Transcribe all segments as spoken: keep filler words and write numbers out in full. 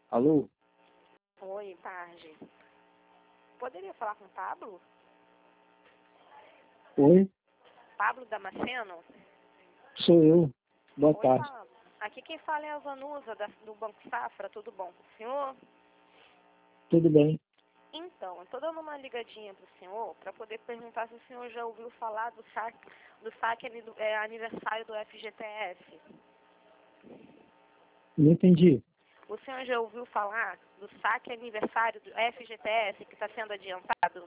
Alô? Oi, tarde. Poderia falar com o Pablo? Oi? Pablo Damasceno? Sou eu. Boa Oi, tarde. Pablo. Aqui quem fala é a Vanusa, da- do Banco Safra. Tudo bom com o senhor? Tudo bem? Então, eu estou dando uma ligadinha para o senhor para poder perguntar se o senhor já ouviu falar do saque, do saque ani- é, aniversário do F G T S. Não entendi. O senhor já ouviu falar do saque aniversário do F G T S que está sendo adiantado?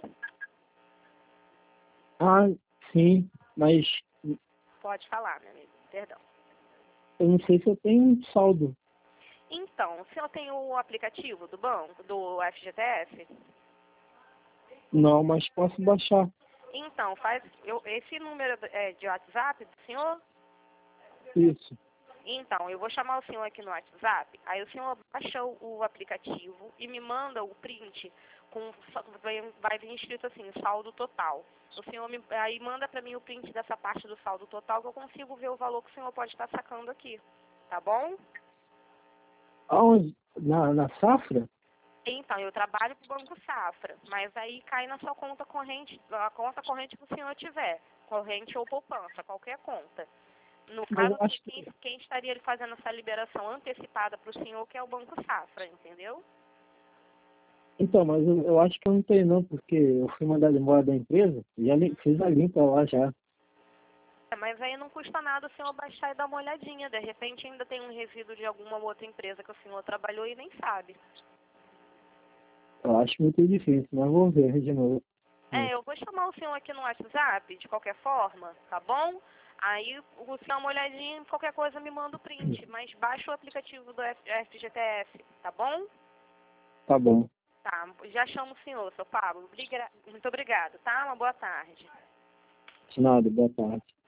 Ah, sim, mas Pode falar, meu amigo. Perdão. eu não sei se eu tenho saldo. Então, o senhor tem o aplicativo do banco, do F G T S? Não, mas posso baixar. Então, faz eu, esse número é, de WhatsApp do senhor? Isso. Então, eu vou chamar o senhor aqui no WhatsApp, aí o senhor baixa o, o aplicativo e me manda o print com vai, vai vir escrito assim, saldo total. O senhor me, aí manda para mim o print dessa parte do saldo total que eu consigo ver o valor que o senhor pode estar sacando aqui. Tá bom? Aonde? Na, na Safra? Então, eu trabalho para o Banco Safra, mas aí cai na sua conta corrente, a conta corrente que o senhor tiver, corrente ou poupança, qualquer conta. No Mas caso, eu acho quem, que... quem estaria fazendo essa liberação antecipada para o senhor, que é o Banco Safra, entendeu? Então, mas eu, eu acho que eu não tenho não, porque eu fui mandado embora da empresa e já li- fiz a limpa lá já. É, mas aí não custa nada o senhor baixar e dar uma olhadinha. De repente ainda tem um resíduo de alguma outra empresa que o senhor trabalhou e nem sabe. Eu acho muito difícil, mas vou ver de novo. É, eu vou chamar o senhor aqui no WhatsApp, de qualquer forma, tá bom? Aí o senhor dá uma olhadinha, qualquer coisa me manda o print, mas baixa o aplicativo do F- F G T S, tá bom? Tá bom. Tá, já chamo o senhor, seu Pablo. Obriga- Muito obrigado, tá? Uma boa tarde. De nada, boa tarde.